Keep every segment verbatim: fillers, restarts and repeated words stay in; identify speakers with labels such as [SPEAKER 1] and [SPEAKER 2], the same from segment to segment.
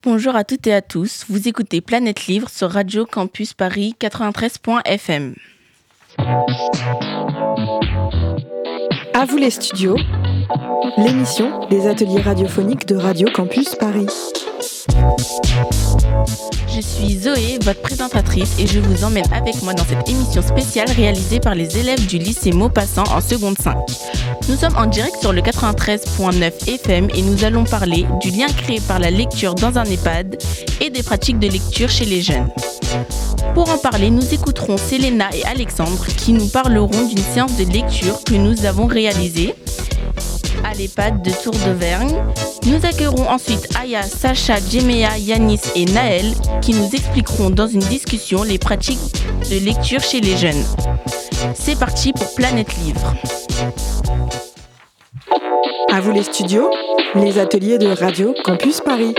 [SPEAKER 1] Bonjour à toutes et à tous, vous écoutez Planète Livre sur Radio Campus Paris quatre-vingt-treize point F M.
[SPEAKER 2] À vous les studios, l'émission des ateliers radiophoniques de Radio Campus Paris.
[SPEAKER 1] Je suis Zoé, votre présentatrice, et je vous emmène avec moi dans cette émission spéciale réalisée par les élèves du lycée Maupassant en seconde cinq. Nous sommes en direct sur le quatre-vingt-treize point neuf F M et nous allons parler du lien créé par la lecture dans un EHPAD et des pratiques de lecture chez les jeunes. Pour en parler, nous écouterons Selena et Alexandre qui nous parleront d'une séance de lecture que nous avons réalisée à l'EHPAD de Tour d'Auvergne. Nous accueillerons ensuite Aya, Sacha, Jeméa, Yanis et Naël qui nous expliqueront dans une discussion les pratiques de lecture chez les jeunes. C'est parti pour Planète Livre.
[SPEAKER 2] À vous les studios, les ateliers de Radio Campus Paris.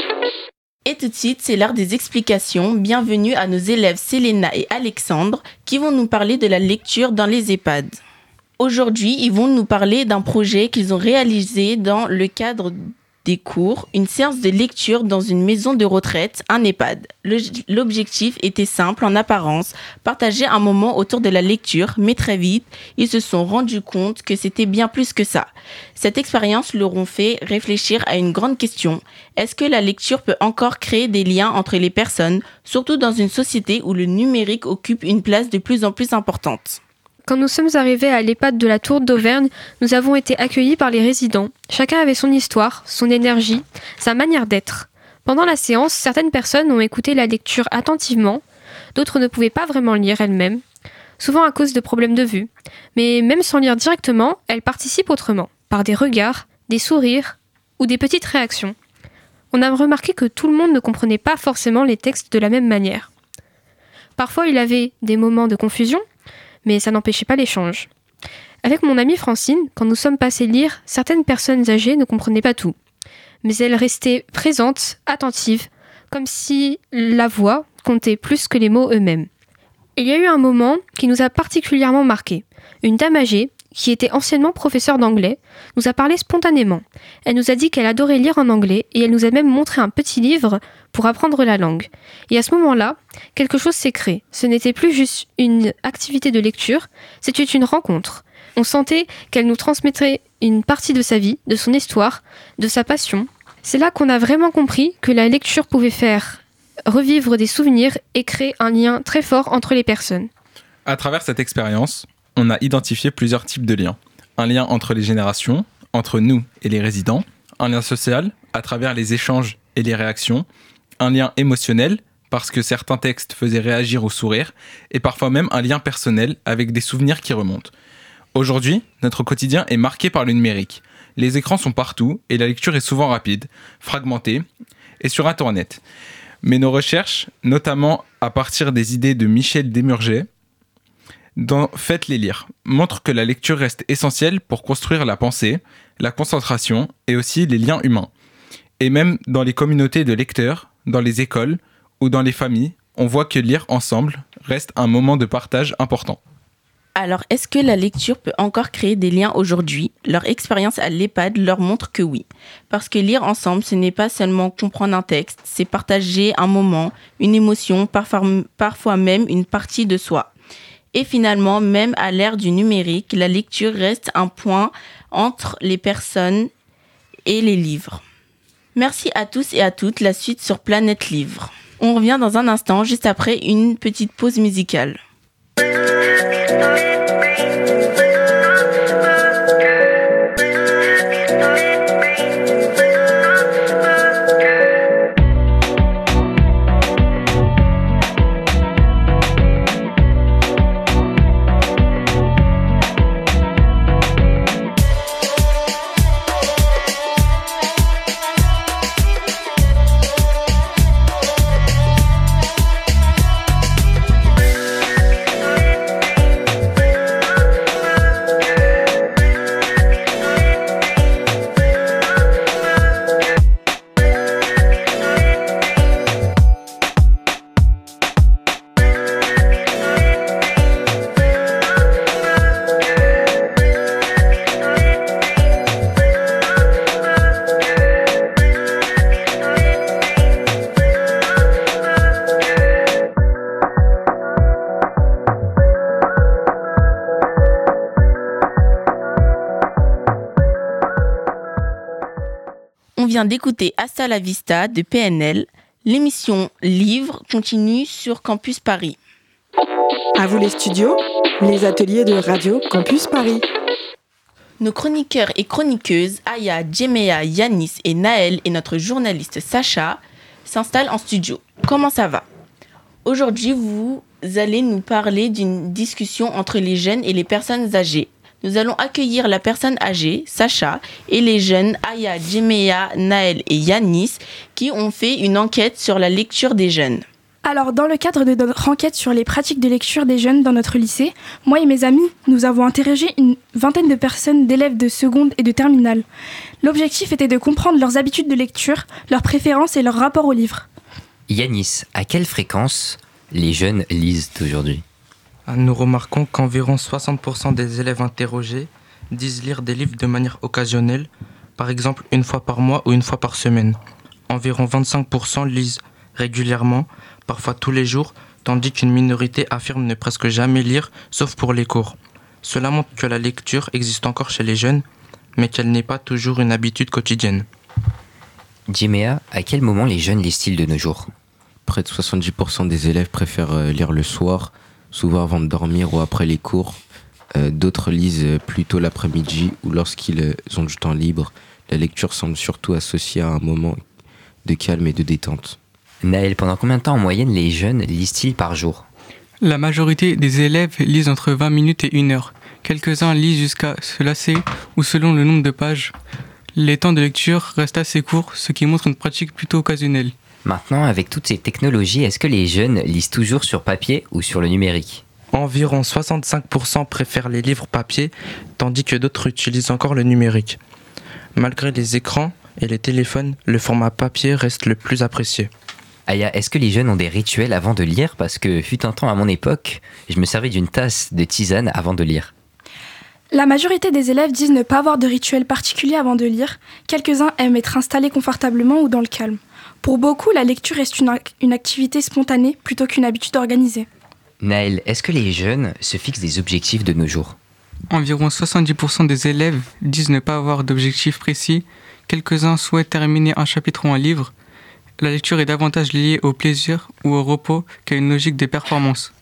[SPEAKER 1] Et tout de suite, c'est l'heure des explications. Bienvenue à nos élèves Selena et Alexandre qui vont nous parler de la lecture dans les EHPAD. Aujourd'hui, ils vont nous parler d'un projet qu'ils ont réalisé dans le cadre des cours, une séance de lecture dans une maison de retraite, un EHPAD. Le, l'objectif était simple en apparence, partager un moment autour de la lecture, mais très vite, ils se sont rendus compte que c'était bien plus que ça. Cette expérience leur a fait réfléchir à une grande question. Est-ce que la lecture peut encore créer des liens entre les personnes, surtout dans une société où le numérique occupe une place de plus en plus importante ?
[SPEAKER 3] Quand nous sommes arrivés à l'EHPAD de la Tour d'Auvergne, nous avons été accueillis par les résidents. Chacun avait son histoire, son énergie, sa manière d'être. Pendant la séance, certaines personnes ont écouté la lecture attentivement, d'autres ne pouvaient pas vraiment lire elles-mêmes, souvent à cause de problèmes de vue. Mais même sans lire directement, elles participent autrement, par des regards, des sourires ou des petites réactions. On a remarqué que tout le monde ne comprenait pas forcément les textes de la même manière. Parfois, il y avait des moments de confusion, mais ça n'empêchait pas l'échange. Avec mon amie Francine, quand nous sommes passés lire, certaines personnes âgées ne comprenaient pas tout. Mais elles restaient présentes, attentives, comme si la voix comptait plus que les mots eux-mêmes. Il y a eu un moment qui nous a particulièrement marqués. Une dame âgée, qui était anciennement professeure d'anglais, nous a parlé spontanément. Elle nous a dit qu'elle adorait lire en anglais et elle nous a même montré un petit livre pour apprendre la langue. Et à ce moment-là, quelque chose s'est créé. Ce n'était plus juste une activité de lecture, c'était une rencontre. On sentait qu'elle nous transmettrait une partie de sa vie, de son histoire, de sa passion. C'est là qu'on a vraiment compris que la lecture pouvait faire revivre des souvenirs et créer un lien très fort entre les personnes.
[SPEAKER 4] À travers cette expérience, on a identifié plusieurs types de liens. Un lien entre les générations, entre nous et les résidents, un lien social, à travers les échanges et les réactions, un lien émotionnel, parce que certains textes faisaient réagir ou sourire, et parfois même un lien personnel avec des souvenirs qui remontent. Aujourd'hui, notre quotidien est marqué par le numérique. Les écrans sont partout et la lecture est souvent rapide, fragmentée et sur Internet. Mais nos recherches, notamment à partir des idées de Michel Desmurget, dans Faites-les lire, montrent que la lecture reste essentielle pour construire la pensée, la concentration et aussi les liens humains. Et même dans les communautés de lecteurs, dans les écoles ou dans les familles, on voit que lire ensemble reste un moment de partage important.
[SPEAKER 1] Alors, est-ce que la lecture peut encore créer des liens aujourd'hui ? Leur expérience à l'EHPAD leur montre que oui. Parce que lire ensemble, ce n'est pas seulement comprendre un texte, c'est partager un moment, une émotion, parfois, parfois même une partie de soi. Et finalement, même à l'ère du numérique, la lecture reste un point entre les personnes et les livres. Merci à tous et à toutes. La suite sur Planète Livre. On revient dans un instant, juste après une petite pause musicale. vient d'écouter Hasta la Vista de P N L. L'émission Livre continue sur Campus Paris.
[SPEAKER 2] À vous les studios, les ateliers de Radio Campus Paris.
[SPEAKER 1] Nos chroniqueurs et chroniqueuses, Aya, Djemea, Yanis et Naël et notre journaliste Sacha s'installent en studio. Comment ça va ? Aujourd'hui, vous allez nous parler d'une discussion entre les jeunes et les personnes âgées. Nous allons accueillir la personne âgée, Sacha, et les jeunes Aya, Djemea, Naël et Yanis qui ont fait une enquête sur la lecture des jeunes.
[SPEAKER 5] Alors, dans le cadre de notre enquête sur les pratiques de lecture des jeunes dans notre lycée, moi et mes amis, nous avons interrogé une vingtaine de personnes d'élèves de seconde et de terminale. L'objectif était de comprendre leurs habitudes de lecture, leurs préférences et leur rapport aux livres.
[SPEAKER 6] Yanis, à quelle fréquence les jeunes lisent aujourd'hui ?
[SPEAKER 7] Nous remarquons qu'environ soixante pour cent des élèves interrogés disent lire des livres de manière occasionnelle, par exemple une fois par mois ou une fois par semaine. Environ vingt-cinq pour cent lisent régulièrement, parfois tous les jours, tandis qu'une minorité affirme ne presque jamais lire, sauf pour les cours. Cela montre que la lecture existe encore chez les jeunes, mais qu'elle n'est pas toujours une habitude quotidienne.
[SPEAKER 6] Djemea, à quel moment les jeunes lisent-ils de nos jours ?
[SPEAKER 8] Près de soixante-dix pour cent des élèves préfèrent lire le soir, souvent avant de dormir ou après les cours. Euh, d'autres lisent plutôt l'après-midi ou lorsqu'ils ont du temps libre. La lecture semble surtout associée à un moment de calme et de détente.
[SPEAKER 6] Naël, pendant combien de temps en moyenne les jeunes lisent-ils par jour ?
[SPEAKER 9] La majorité des élèves lisent entre vingt minutes et une heure. Quelques-uns lisent jusqu'à se lasser ou selon le nombre de pages. Les temps de lecture restent assez courts, ce qui montre une pratique plutôt occasionnelle.
[SPEAKER 6] Maintenant, avec toutes ces technologies, est-ce que les jeunes lisent toujours sur papier ou sur le numérique ?
[SPEAKER 7] Environ soixante-cinq pour cent préfèrent les livres papier, tandis que d'autres utilisent encore le numérique. Malgré les écrans et les téléphones, le format papier reste le plus apprécié.
[SPEAKER 6] Aya, est-ce que les jeunes ont des rituels avant de lire ? Parce que fut un temps à mon époque, je me servais d'une tasse de tisane avant de lire.
[SPEAKER 5] La majorité des élèves disent ne pas avoir de rituel particulier avant de lire. Quelques-uns aiment être installés confortablement ou dans le calme. Pour beaucoup, la lecture reste une, ac- une activité spontanée plutôt qu'une habitude organisée.
[SPEAKER 6] Naël, est-ce que les jeunes se fixent des objectifs de nos jours ?
[SPEAKER 9] Environ soixante-dix pour cent des élèves disent ne pas avoir d'objectif précis. Quelques-uns souhaitent terminer un chapitre ou un livre. La lecture est davantage liée au plaisir ou au repos qu'à une logique de performance.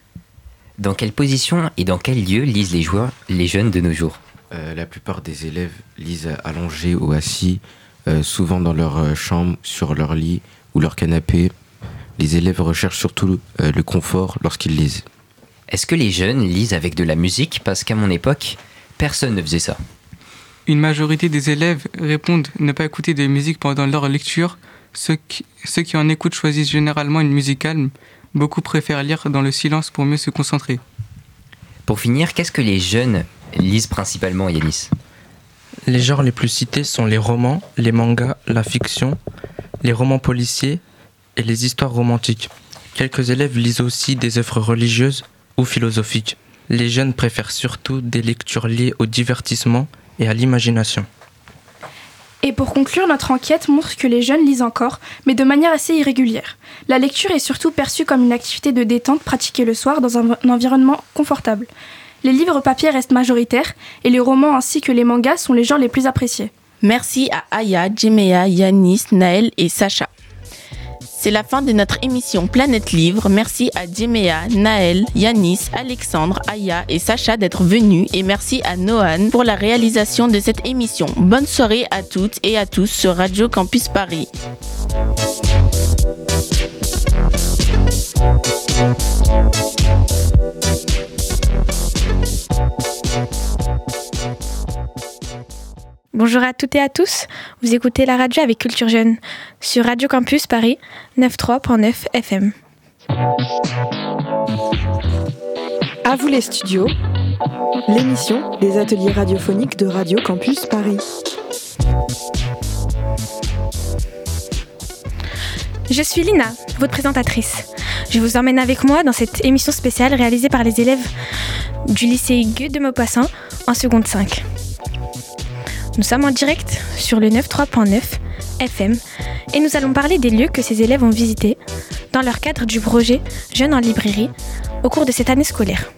[SPEAKER 6] Dans quelle position et dans quel lieu lisent les joueurs, les jeunes de nos jours ?
[SPEAKER 8] Euh, la plupart des élèves lisent allongés ou assis, euh, souvent dans leur euh, chambre, sur leur lit ou leur canapé. Les élèves recherchent surtout euh, le confort lorsqu'ils lisent.
[SPEAKER 6] Est-ce que les jeunes lisent avec de la musique ? Parce qu'à mon époque, personne ne faisait ça.
[SPEAKER 9] Une majorité des élèves répondent ne pas écouter de musique pendant leur lecture. Ceux qui, ceux qui en écoutent choisissent généralement une musique calme. Beaucoup préfèrent lire dans le silence pour mieux se concentrer.
[SPEAKER 6] Pour finir, qu'est-ce que les jeunes lisent principalement, Yanis ?
[SPEAKER 7] Les genres les plus cités sont les romans, les mangas, la fiction, les romans policiers et les histoires romantiques. Quelques élèves lisent aussi des œuvres religieuses ou philosophiques. Les jeunes préfèrent surtout des lectures liées au divertissement et à l'imagination.
[SPEAKER 5] Et pour conclure, notre enquête montre que les jeunes lisent encore, mais de manière assez irrégulière. La lecture est surtout perçue comme une activité de détente pratiquée le soir dans un, un environnement confortable. Les livres papier restent majoritaires et les romans ainsi que les mangas sont les genres les plus appréciés.
[SPEAKER 1] Merci à Aya, Djemea, Yanis, Naël et Sacha. C'est la fin de notre émission Planète Livre. Merci à Djemea, Naël, Yanis, Alexandre, Aya et Sacha d'être venus et merci à Noan pour la réalisation de cette émission. Bonne soirée à toutes et à tous sur Radio Campus Paris.
[SPEAKER 10] Bonjour à toutes et à tous, vous écoutez la radio avec Culture Jeune sur Radio Campus Paris quatre-vingt-treize virgule neuf F M.
[SPEAKER 2] À vous les studios, l'émission des ateliers radiophoniques de Radio Campus Paris.
[SPEAKER 10] Je suis Lina, votre présentatrice. Je vous emmène avec moi dans cette émission spéciale réalisée par les élèves du lycée Gueux de Maupassant en seconde cinq. Nous sommes en direct sur le quatre-vingt-treize virgule neuf F M et nous allons parler des lieux que ces élèves ont visités dans leur cadre du projet Jeunes en librairie au cours de cette année scolaire.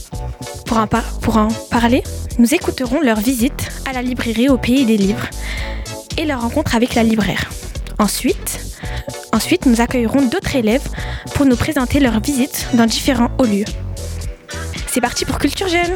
[SPEAKER 10] Pour en, par- pour en parler, nous écouterons leur visite à la librairie au Pays des Livres et leur rencontre avec la libraire. Ensuite, ensuite, nous accueillerons d'autres élèves pour nous présenter leur visite dans différents hauts lieux. C'est parti pour Culture Jeune.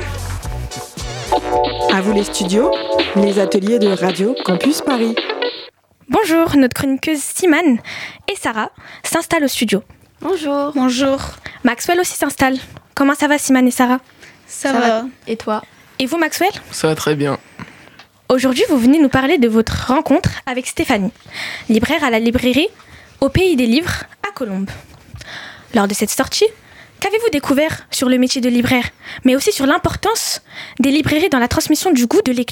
[SPEAKER 2] À vous les studios, les ateliers de Radio Campus Paris.
[SPEAKER 10] Bonjour, notre chroniqueuse Simane et Sarah s'installent au studio.
[SPEAKER 11] Bonjour.
[SPEAKER 10] Bonjour. Maxwell aussi s'installe. Comment ça va Simane et Sarah ?
[SPEAKER 11] Ça, ça va. va. Et toi ?
[SPEAKER 10] Et vous Maxwell ?
[SPEAKER 12] Ça va très bien.
[SPEAKER 10] Aujourd'hui, vous venez nous parler de votre rencontre avec Stéphanie, libraire à la librairie Au Pays des Livres à Colombes. Lors de cette sortie, qu'avez-vous découvert sur le métier de libraire, mais aussi sur l'importance des librairies dans la transmission du goût de lecture ?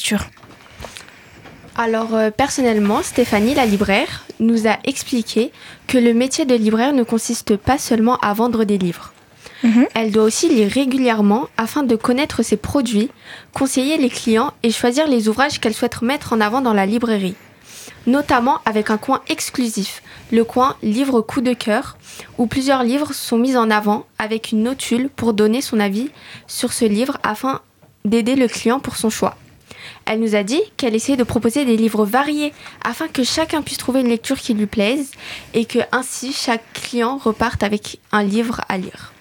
[SPEAKER 11] Alors euh, personnellement, Stéphanie, la libraire, nous a expliqué que le métier de libraire ne consiste pas seulement à vendre des livres. Mmh. Elle doit aussi lire régulièrement afin de connaître ses produits, conseiller les clients et choisir les ouvrages qu'elle souhaite mettre en avant dans la librairie. Notamment avec un coin exclusif, le coin livre coup de cœur, où plusieurs livres sont mis en avant avec une notule pour donner son avis sur ce livre afin d'aider le client pour son choix. Elle nous a dit qu'elle essayait de proposer des livres variés afin que chacun puisse trouver une lecture qui lui plaise et que ainsi chaque client reparte avec un livre à lire.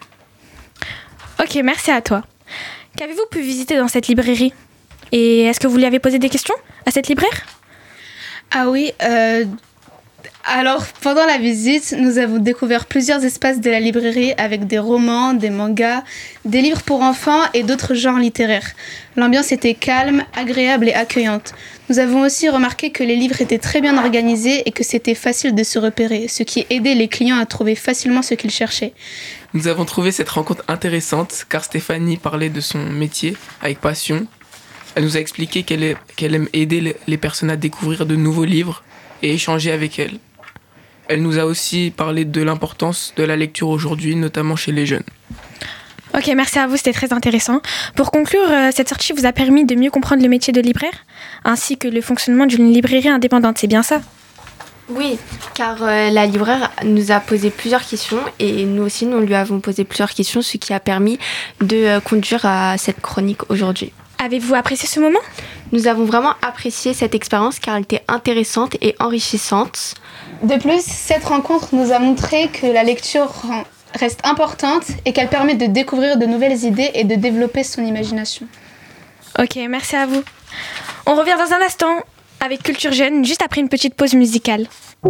[SPEAKER 10] Ok, merci à toi. Qu'avez-vous pu visiter dans cette librairie ? Et est-ce que vous lui avez posé des questions à cette libraire ?
[SPEAKER 13] Ah oui, euh, alors pendant la visite, nous avons découvert plusieurs espaces de la librairie avec des romans, des mangas, des livres pour enfants et d'autres genres littéraires. L'ambiance était calme, agréable et accueillante. Nous avons aussi remarqué que les livres étaient très bien organisés et que c'était facile de se repérer, ce qui aidait les clients à trouver facilement ce qu'ils cherchaient.
[SPEAKER 12] Nous avons trouvé cette rencontre intéressante car Stéphanie parlait de son métier avec passion. Elle nous a expliqué qu'elle, est, qu'elle aime aider les personnes à découvrir de nouveaux livres et échanger avec elles. Elle nous a aussi parlé de l'importance de la lecture aujourd'hui, notamment chez les jeunes.
[SPEAKER 10] Ok, merci à vous, c'était très intéressant. Pour conclure, euh, cette sortie vous a permis de mieux comprendre le métier de libraire, ainsi que le fonctionnement d'une librairie indépendante, c'est bien ça ?
[SPEAKER 11] Oui, car euh, la libraire nous a posé plusieurs questions et nous aussi, nous lui avons posé plusieurs questions, ce qui a permis de euh, conduire à cette chronique aujourd'hui.
[SPEAKER 10] Avez-vous apprécié ce moment ?
[SPEAKER 11] Nous avons vraiment apprécié cette expérience car elle était intéressante et enrichissante.
[SPEAKER 13] De plus, cette rencontre nous a montré que la lecture reste importante et qu'elle permet de découvrir de nouvelles idées et de développer son imagination.
[SPEAKER 10] Ok, merci à vous. On revient dans un instant avec Culture Jeune, juste après une petite pause musicale.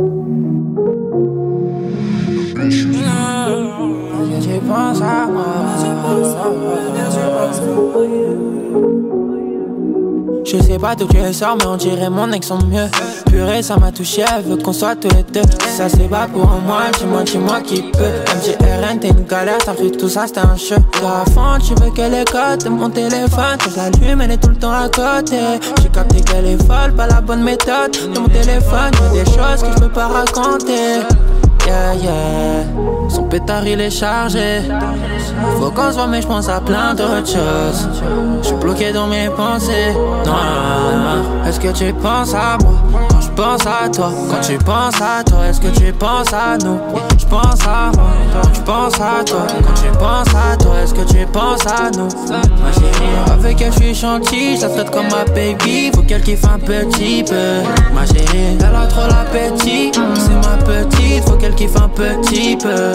[SPEAKER 14] Je sais pas d'où tu sors, mais on dirait mon ex en mieux. Purée, ça m'a touché, elle veut qu'on soit tous les deux. Si ça c'est pas pour moi, dis-moi, dis-moi qui peut. M G R N, t'es une galère, t'as vu tout ça, c'était un jeu. À fond, tu veux que les codes de mon téléphone, je l'allume, elle est tout le temps à côté. J'ai capté qu'elle est folle, pas la bonne méthode. De mon téléphone, y'a des choses que je peux pas raconter. Yeah, yeah, son pétard il est chargé. Faut qu'on se voit mais j'pense à plein d'autres choses. J'suis bloqué dans mes pensées. Non, est-ce que tu penses à moi quand j'pense à toi? Quand tu penses à toi, est-ce que tu penses à nous? J'pense à moi, j'pense à toi. Quand tu penses à toi, est-ce que tu penses à nous? Ma chérie, avec elle j'suis gentil, je la traite comme ma baby. Faut qu'elle kiffe un petit peu. Ma chérie, elle a trop l'appétit. C'est ma petite, faut qu'elle kiffe un petit peu.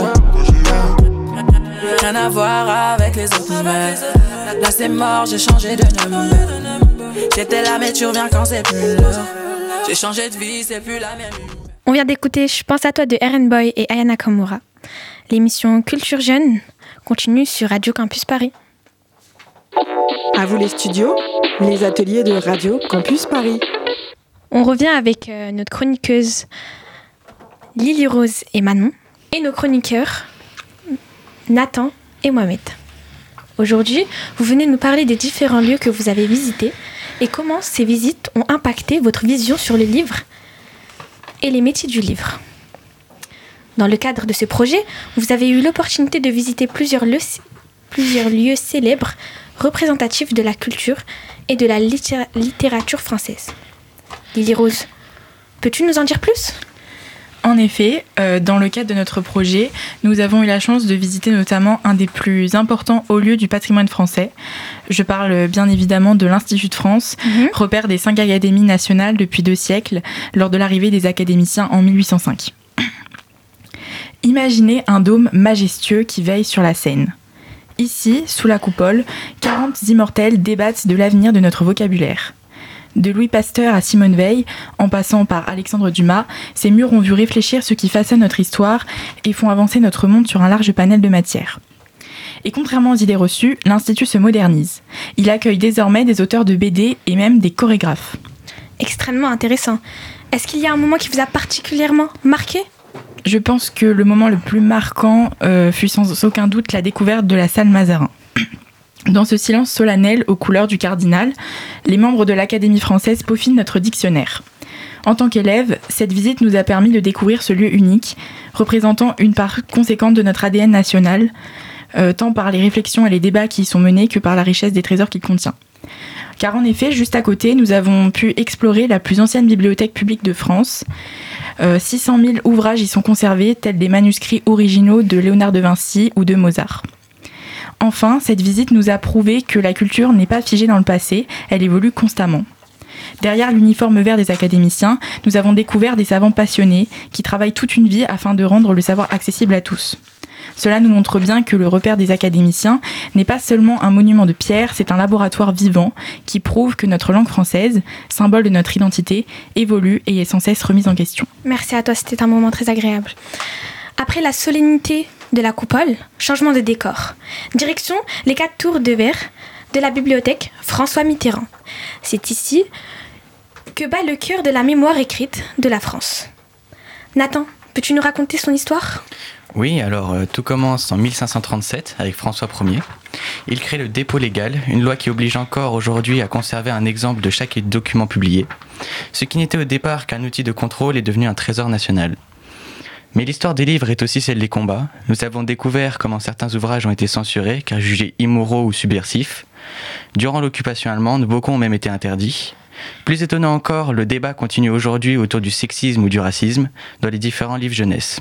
[SPEAKER 15] Rien à voir avec les autres nouvelles. Là c'est mort, j'ai changé de numéro. J'étais là mais tu reviens quand c'est plus l'heure. J'ai changé de vie, c'est plus la même.
[SPEAKER 10] On vient d'écouter Je pense à toi de R N Boy et Aya Nakamura. L'émission Culture Jeune continue sur Radio Campus Paris.
[SPEAKER 2] À vous les studios, les ateliers de Radio Campus Paris.
[SPEAKER 10] On revient avec euh, notre chroniqueuse Lily Rose et Manon et nos chroniqueurs Nathan et Mohamed. Aujourd'hui, vous venez nous parler des différents lieux que vous avez visités et comment ces visites ont impacté votre vision sur le livre et les métiers du livre. Dans le cadre de ce projet, vous avez eu l'opportunité de visiter plusieurs lieux, plusieurs lieux célèbres représentatifs de la culture et de la littéra- littérature française. Lily Rose, peux-tu nous en dire plus ?
[SPEAKER 16] En effet, euh, dans le cadre de notre projet, nous avons eu la chance de visiter notamment un des plus importants hauts lieux du patrimoine français. Je parle bien évidemment de l'Institut de France, mmh. repère des cinq académies nationales depuis deux siècles, lors de l'arrivée des académiciens en mille huit cent cinq. Imaginez un dôme majestueux qui veille sur la Seine. Ici, sous la coupole, quarante immortels débattent de l'avenir de notre vocabulaire. De Louis Pasteur à Simone Veil, en passant par Alexandre Dumas, ces murs ont vu réfléchir ce qui façonne notre histoire et font avancer notre monde sur un large panel de matières. Et contrairement aux idées reçues, l'Institut se modernise. Il accueille désormais des auteurs de B D et même des chorégraphes.
[SPEAKER 10] Extrêmement intéressant. Est-ce qu'il y a un moment qui vous a particulièrement marqué ?
[SPEAKER 16] Je pense que le moment le plus marquant euh, fut sans aucun doute la découverte de la salle Mazarin. Dans ce silence solennel aux couleurs du cardinal, les membres de l'Académie française peaufinent notre dictionnaire. En tant qu'élèves, cette visite nous a permis de découvrir ce lieu unique, représentant une part conséquente de notre A D N national, euh, tant par les réflexions et les débats qui y sont menés que par la richesse des trésors qu'il contient. Car en effet, juste à côté, nous avons pu explorer la plus ancienne bibliothèque publique de France. Euh, six cent mille ouvrages y sont conservés, tels des manuscrits originaux de Léonard de Vinci ou de Mozart. Enfin, cette visite nous a prouvé que la culture n'est pas figée dans le passé, elle évolue constamment. Derrière l'uniforme vert des académiciens, nous avons découvert des savants passionnés qui travaillent toute une vie afin de rendre le savoir accessible à tous. Cela nous montre bien que le repère des académiciens n'est pas seulement un monument de pierre, c'est un laboratoire vivant qui prouve que notre langue française, symbole de notre identité, évolue et est sans cesse remise en question.
[SPEAKER 10] Merci à toi, c'était un moment très agréable. Après la solennité de la coupole, changement de décor. Direction les quatre tours de verre de la bibliothèque François Mitterrand. C'est ici que bat le cœur de la mémoire écrite de la France. Nathan, peux-tu nous raconter son histoire ?
[SPEAKER 17] Oui, alors euh, tout commence en mille cinq cent trente-sept avec François Ier. Il crée le dépôt légal, une loi qui oblige encore aujourd'hui à conserver un exemple de chaque document publié. Ce qui n'était au départ qu'un outil de contrôle est devenu un trésor national. Mais l'histoire des livres est aussi celle des combats. Nous avons découvert comment certains ouvrages ont été censurés car jugés immoraux ou subversifs. Durant l'occupation allemande, beaucoup ont même été interdits. Plus étonnant encore, le débat continue aujourd'hui autour du sexisme ou du racisme dans les différents livres jeunesse.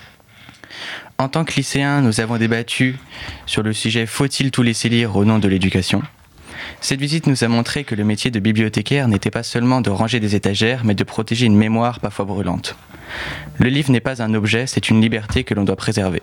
[SPEAKER 17] En tant que lycéens, nous avons débattu sur le sujet « Faut-il tout laisser lire au nom de l'éducation ?» Cette visite nous a montré que le métier de bibliothécaire n'était pas seulement de ranger des étagères, mais de protéger une mémoire parfois brûlante. Le livre n'est pas un objet, c'est une liberté que l'on doit préserver.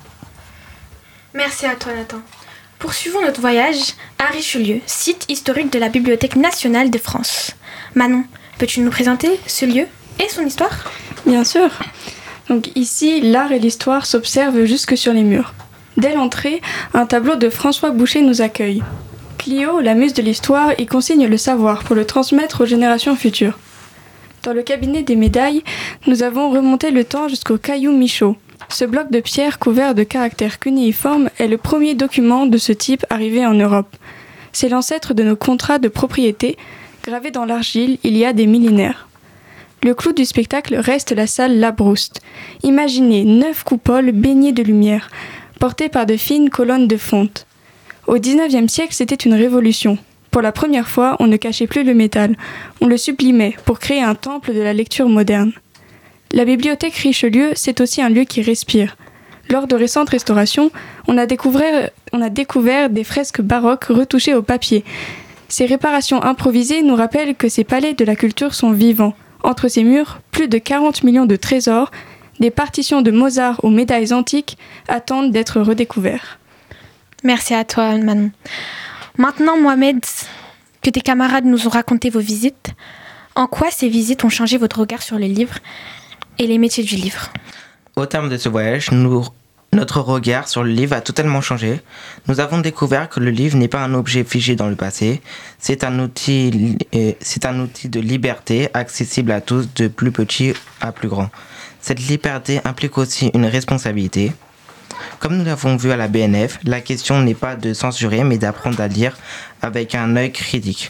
[SPEAKER 10] Merci à toi, Nathan. Poursuivons notre voyage à Richelieu, site historique de la Bibliothèque nationale de France. Manon, peux-tu nous présenter ce lieu et son histoire ?
[SPEAKER 5] Bien sûr. Donc ici, l'art et l'histoire s'observent jusque sur les murs. Dès l'entrée, un tableau de François Boucher nous accueille. Clio, la muse de l'histoire, y consigne le savoir pour le transmettre aux générations futures. Dans le cabinet des médailles, nous avons remonté le temps jusqu'au caillou Michaud. Ce bloc de pierre couvert de caractères cunéiformes est le premier document de ce type arrivé en Europe. C'est l'ancêtre de nos contrats de propriété, gravés dans l'argile il y a des millénaires. Le clou du spectacle reste la salle Labrouste. Imaginez neuf coupoles baignées de lumière, portées par de fines colonnes de fonte. Au dix-neuvième siècle, c'était une révolution. Pour la première fois, on ne cachait plus le métal, on le sublimait pour créer un temple de la lecture moderne. La bibliothèque Richelieu, c'est aussi un lieu qui respire. Lors de récentes restaurations, on a découvert, on a découvert des fresques baroques retouchées au papier. Ces réparations improvisées nous rappellent que ces palais de la culture sont vivants. Entre ces murs, plus de quarante millions de trésors, des partitions de Mozart aux médailles antiques attendent d'être redécouverts.
[SPEAKER 10] Merci à toi, Manon. Maintenant, Mohamed, que tes camarades nous ont raconté vos visites, en quoi ces visites ont changé votre regard sur le livre et les métiers du livre ?
[SPEAKER 18] Au terme de ce voyage, nous, notre regard sur le livre a totalement changé. Nous avons découvert que le livre n'est pas un objet figé dans le passé, c'est un outil, euh, c'est un outil de liberté accessible à tous, de plus petit à plus grand. Cette liberté implique aussi une responsabilité. Comme nous l'avons vu à la B N F, la question n'est pas de censurer, mais d'apprendre à lire avec un œil critique.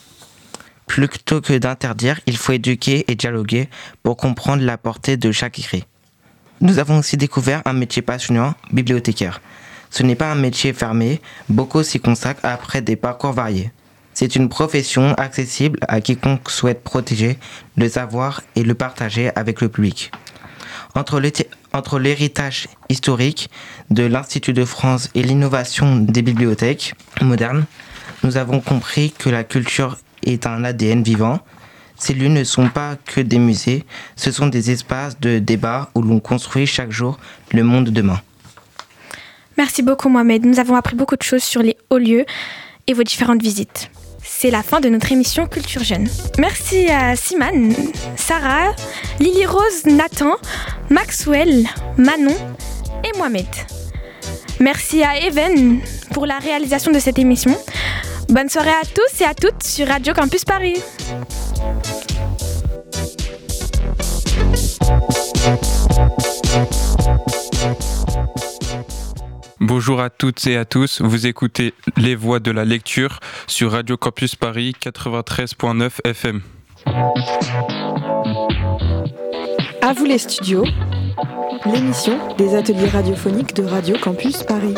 [SPEAKER 18] Plutôt que d'interdire, il faut éduquer et dialoguer pour comprendre la portée de chaque écrit. Nous avons aussi découvert un métier passionnant, bibliothécaire. Ce n'est pas un métier fermé, beaucoup s'y consacrent après des parcours variés. C'est une profession accessible à quiconque souhaite protéger le savoir et le partager avec le public. Entre, entre l'héritage historique de l'Institut de France et l'innovation des bibliothèques modernes, nous avons compris que la culture est un A D N vivant. Ces lieux ne sont pas que des musées, ce sont des espaces de débat où l'on construit chaque jour le monde de demain.
[SPEAKER 10] Merci beaucoup Mohamed, nous avons appris beaucoup de choses sur les hauts lieux et vos différentes visites. C'est la fin de notre émission Culture Jeune. Merci à Simane, Sarah, Lily Rose, Nathan, Maxwell, Manon et Mohamed. Merci à Even pour la réalisation de cette émission. Bonne soirée à tous et à toutes sur Radio Campus Paris.
[SPEAKER 4] Bonjour à toutes et à tous, vous écoutez Les Voix de la Lecture sur Radio Campus Paris quatre-vingt-treize virgule neuf F M.
[SPEAKER 2] À vous les studios, l'émission des ateliers radiophoniques de Radio Campus Paris.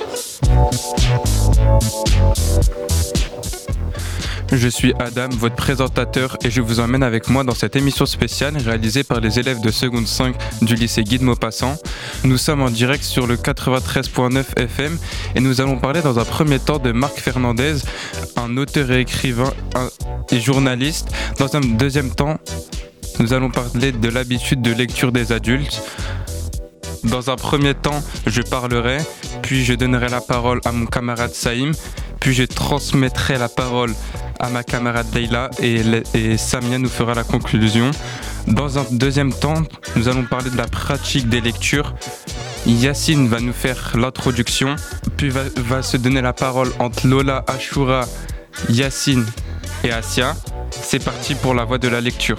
[SPEAKER 4] Je suis Adam, votre présentateur, et je vous emmène avec moi dans cette émission spéciale réalisée par les élèves de seconde cinq du lycée Guy de Maupassant. Nous sommes en direct sur le quatre-vingt-treize virgule neuf F M et nous allons parler dans un premier temps de Marc Fernandez, un auteur et écrivain et journaliste. Dans un deuxième temps, nous allons parler de l'habitude de lecture des adultes. Dans un premier temps, je parlerai, puis je donnerai la parole à mon camarade Saïm, puis je transmettrai la parole à ma camarade Leïla et, et Samia nous fera la conclusion. Dans un deuxième temps, nous allons parler de la pratique des lectures. Yacine va nous faire l'introduction, puis va, va se donner la parole entre Lola, Ashura, Yacine et Asia. C'est parti pour la voix de la lecture.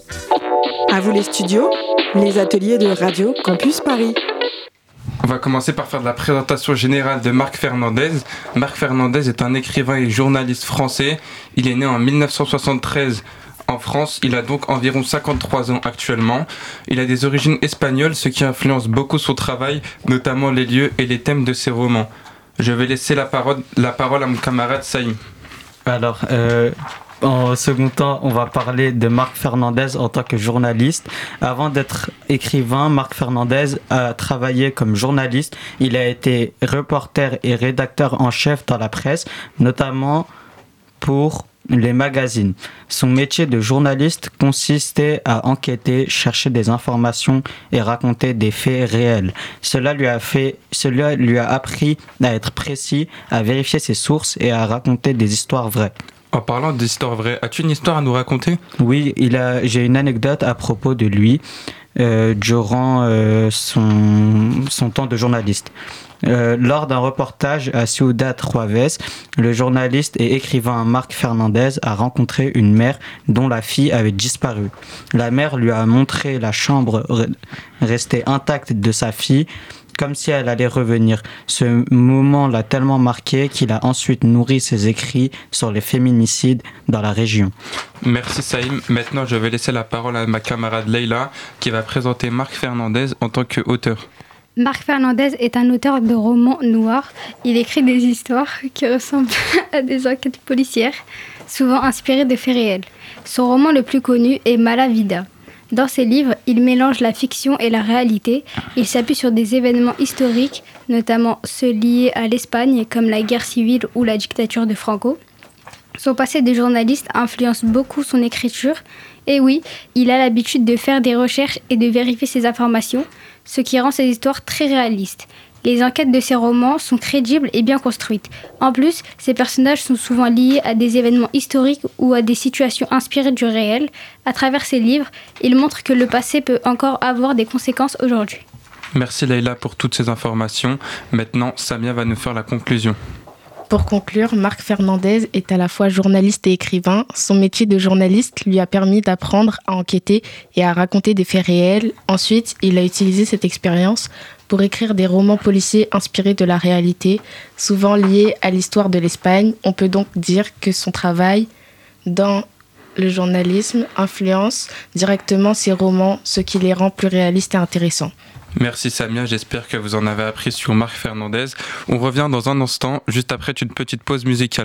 [SPEAKER 2] À vous les studios, les ateliers de Radio Campus Paris.
[SPEAKER 4] On va commencer par faire de la présentation générale de Marc Fernandez. Marc Fernandez est un écrivain et journaliste français. Il est né en dix-neuf cent soixante-treize en France. Il a donc environ cinquante-trois ans actuellement. Il a des origines espagnoles, ce qui influence beaucoup son travail, notamment les lieux et les thèmes de ses romans. Je vais laisser la parole, la parole à mon camarade Saïm.
[SPEAKER 19] Alors, euh... en second temps, on va parler de Marc Fernandez en tant que journaliste. Avant d'être écrivain, Marc Fernandez a travaillé comme journaliste. Il a été reporter et rédacteur en chef dans la presse, notamment pour les magazines. Son métier de journaliste consistait à enquêter, chercher des informations et raconter des faits réels. Cela lui a fait, cela lui a appris à être précis, à vérifier ses sources et à raconter des histoires vraies.
[SPEAKER 4] En parlant d'histoires vraies, as-tu une histoire à nous raconter ?
[SPEAKER 19] Oui, il a, j'ai une anecdote à propos de lui euh, durant euh, son, son temps de journaliste. Euh, lors d'un reportage à Ciudad Juárez, le journaliste et écrivain Marc Fernandez a rencontré une mère dont la fille avait disparu. La mère lui a montré la chambre restée intacte de sa fille, comme si elle allait revenir. Ce moment l'a tellement marqué qu'il a ensuite nourri ses écrits sur les féminicides dans la région.
[SPEAKER 4] Merci Saïm. Maintenant, je vais laisser la parole à ma camarade Leïla qui va présenter Marc Fernandez en tant qu'auteur.
[SPEAKER 20] Marc Fernandez est un auteur de romans noirs. Il écrit des histoires qui ressemblent à des enquêtes policières, souvent inspirées de faits réels. Son roman le plus connu est Mala Vida. Dans ses livres, il mélange la fiction et la réalité. Il s'appuie sur des événements historiques, notamment ceux liés à l'Espagne, comme la guerre civile ou la dictature de Franco. Son passé de journaliste influence beaucoup son écriture. Et oui, il a l'habitude de faire des recherches et de vérifier ses informations, ce qui rend ses histoires très réalistes. Les enquêtes de ses romans sont crédibles et bien construites. En plus, ses personnages sont souvent liés à des événements historiques ou à des situations inspirées du réel. À travers ses livres, il montre que le passé peut encore avoir des conséquences aujourd'hui.
[SPEAKER 4] Merci Leïla pour toutes ces informations. Maintenant, Samia va nous faire la conclusion.
[SPEAKER 21] Pour conclure, Marc Fernandez est à la fois journaliste et écrivain. Son métier de journaliste lui a permis d'apprendre à enquêter et à raconter des faits réels. Ensuite, il a utilisé cette expérience pour écrire des romans policiers inspirés de la réalité, souvent liés à l'histoire de l'Espagne. On peut donc dire que son travail dans le journalisme influence directement ses romans, ce qui les rend plus réalistes et intéressants.
[SPEAKER 4] Merci Samia, j'espère que vous en avez appris sur Marc Fernandez. On revient dans un instant, juste après une petite pause musicale.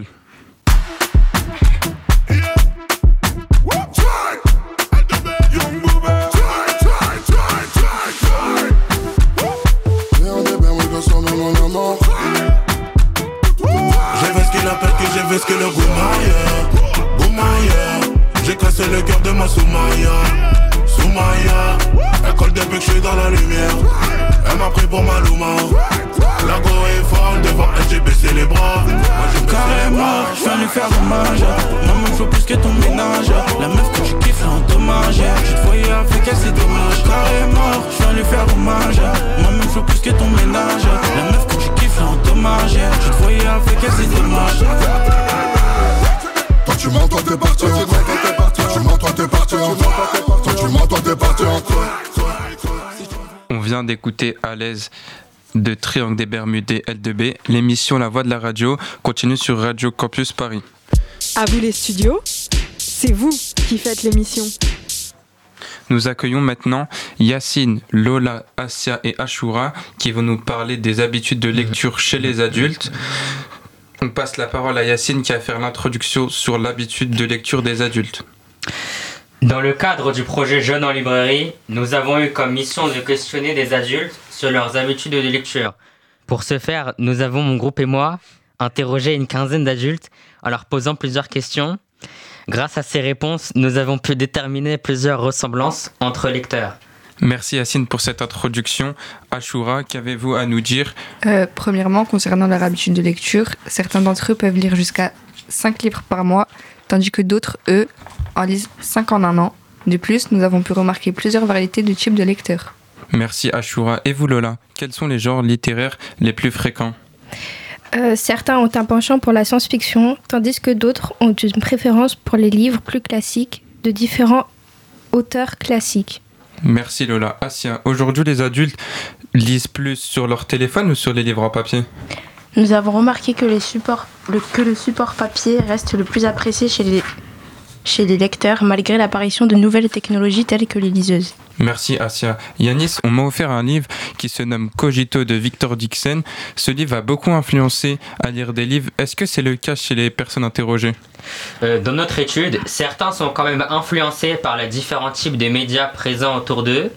[SPEAKER 22] Young
[SPEAKER 3] j'ai vu ce que le Goumaya, Goumaya. J'ai cassé le cœur de ma Soumaya, Soumaya. Elle colle depuis que je suis dans la lumière. Elle m'a pris pour ma Louma. La go est folle, devant elle j'ai baissé les bras. Moi j'ai carrément, je viens lui faire hommage. Maman faut plus que ton ménage. La meuf que tu kiffes là en dommage. Je te voyais avec elle c'est dommage. Carrément, je viens lui faire hommage. Maman faut plus que ton ménage. La meuf que tu kiffes là en dommage. Je te voyais avec elle c'est dommage.
[SPEAKER 22] Toi tu mens, toi t'es parti en toi. Toi tu mens, toi t'es parti en toi. Toi tu mens, toi t'es parti en toi.
[SPEAKER 4] On vient d'écouter À l'aise de Triangle des Bermudes et L deux B. L'émission La Voix de la Radio continue sur Radio Campus Paris.
[SPEAKER 2] À vous les studios, c'est vous qui faites l'émission.
[SPEAKER 4] Nous accueillons maintenant Yacine, Lola, Assia et Ashura qui vont nous parler des habitudes de lecture chez les adultes. On passe la parole à Yacine qui va faire l'introduction sur l'habitude de lecture des adultes.
[SPEAKER 23] Dans le cadre du projet Jeunes en librairie, nous avons eu comme mission de questionner des adultes sur leurs habitudes de lecture. Pour ce faire, nous avons, mon groupe et moi, interrogé une quinzaine d'adultes en leur posant plusieurs questions. Grâce à ces réponses, nous avons pu déterminer plusieurs ressemblances entre lecteurs.
[SPEAKER 4] Merci Yacine pour cette introduction. Ashura, qu'avez-vous à nous dire ?
[SPEAKER 24] euh, Premièrement, concernant leur habitude de lecture, certains d'entre eux peuvent lire jusqu'à cinq livres par mois, tandis que d'autres, eux, en lisent cinq en un an. De plus, nous avons pu remarquer plusieurs variétés de types de lecteurs.
[SPEAKER 4] Merci Ashura. Et vous Lola, quels sont les genres littéraires les plus fréquents ?
[SPEAKER 10] Euh, certains ont un penchant pour la science-fiction, tandis que d'autres ont une préférence pour les livres plus classiques de différents auteurs classiques.
[SPEAKER 4] Merci Lola. Assia, aujourd'hui les adultes lisent plus sur leur téléphone ou sur les livres en papier ?
[SPEAKER 25] Nous avons remarqué que, les supports, le, que le support papier reste le plus apprécié chez les, chez les lecteurs, malgré l'apparition de nouvelles technologies telles que les liseuses.
[SPEAKER 4] Merci Assia. Yanis, on m'a offert un livre qui se nomme Cogito de Victor Dixon. Ce livre a beaucoup influencé à lire des livres. Est-ce que c'est le cas chez les personnes interrogées ?
[SPEAKER 23] euh, Dans notre étude, certains sont quand même influencés par les différents types de médias présents autour d'eux,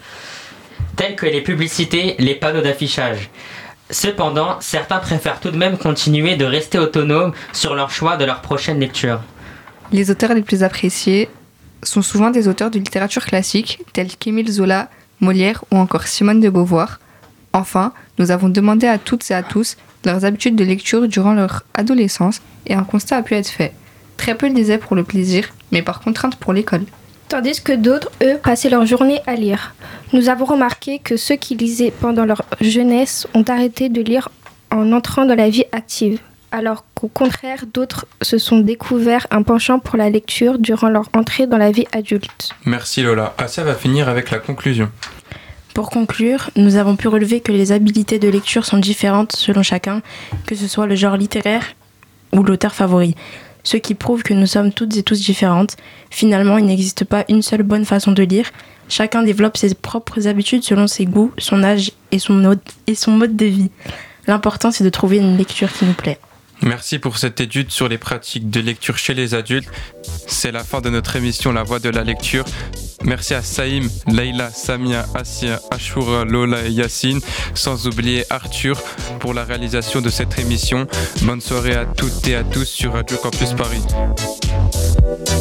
[SPEAKER 23] tels que les publicités, les panneaux d'affichage. Cependant, certains préfèrent tout de même continuer de rester autonomes sur leur choix de leur prochaine lecture.
[SPEAKER 24] Les auteurs les plus appréciés sont souvent des auteurs de littérature classique, tels qu'Émile Zola, Molière ou encore Simone de Beauvoir. Enfin, nous avons demandé à toutes et à tous leurs habitudes de lecture durant leur adolescence et un constat a pu être fait. Très peu lisaient pour le plaisir, mais par contrainte pour l'école.
[SPEAKER 10] Tandis que d'autres, eux, passaient leur journée à lire. Nous avons remarqué que ceux qui lisaient pendant leur jeunesse ont arrêté de lire en entrant dans la vie active, alors qu'au contraire, d'autres se sont découverts un penchant pour la lecture durant leur entrée dans la vie adulte.
[SPEAKER 4] Merci Lola. Assia va finir avec la conclusion.
[SPEAKER 25] Pour conclure, nous avons pu relever que les habiletés de lecture sont différentes selon chacun, que ce soit le genre littéraire ou l'auteur favori. Ce qui prouve que nous sommes toutes et tous différentes. Finalement, il n'existe pas une seule bonne façon de lire. Chacun développe ses propres habitudes selon ses goûts, son âge et son mode, et son mode de vie. L'important, c'est de trouver une lecture qui nous plaît.
[SPEAKER 4] Merci pour cette étude sur les pratiques de lecture chez les adultes. C'est la fin de notre émission La Voix de la Lecture. Merci à Saïm, Leïla, Samia, Assia, Ashura, Lola et Yacine, sans oublier Arthur pour la réalisation de cette émission. Bonne soirée à toutes et à tous sur Radio Campus Paris.